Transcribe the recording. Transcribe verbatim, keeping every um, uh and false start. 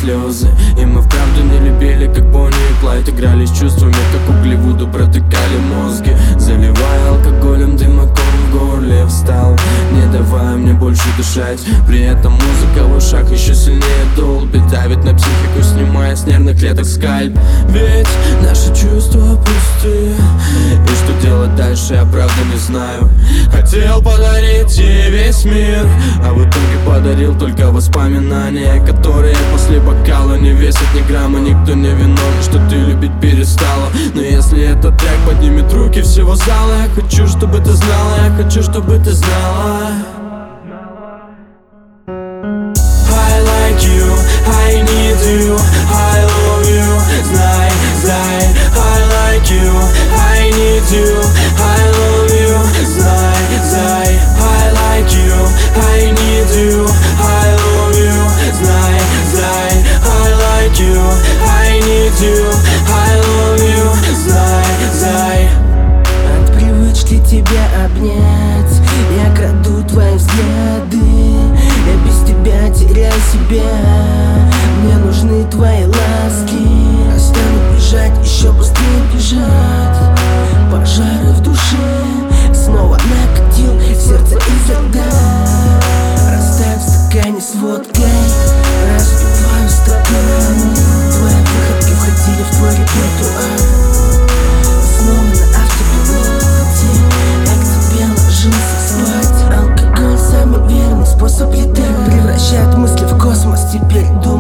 слезы. И мы вправду не любили, как Бонни и Клайд. Играли с чувствами, как углеводу протыкали мозги. Заливая алкоголем дымоком в горле, встал, не давая мне больше дышать. При этом музыка в ушах еще сильнее долбит, давит на психику, снимая с нервных клеток скальп. Ведь наши чувства пусты, и что делать дальше, я правда не знаю. Хотел подарить ей весь мир, а в итоге подарил только воспоминания, которые после бокала не весят ни грамма. Никто не виновен, что ты любить перестала. Но если этот трек поднимет руки всего зала, я хочу, чтобы ты знала, я хочу, чтобы ты знала. I like you, I need you, I love you. Знай, знай, I like you, I need you, I love you. Знай, знай, I like you, I need you, I love you. Знай, знай, I like you, I need you, I love you. Знай, знай. От привычки тебя обнять я краду твои взгляды. Я без тебя теряю себя, мне нужны твои ласки. Я стану бежать, еще быстрее бежать. Пожары в душе снова накатил, сердце изо льда. Расставь в стакане с водкой, разбиваю стаканы. Твои выходки входили в твой репертуар. Снова на автопилоте я к тебе ложился спать. Алкоголь самый верный способ летать, превращает мысли в космос. Теперь думаю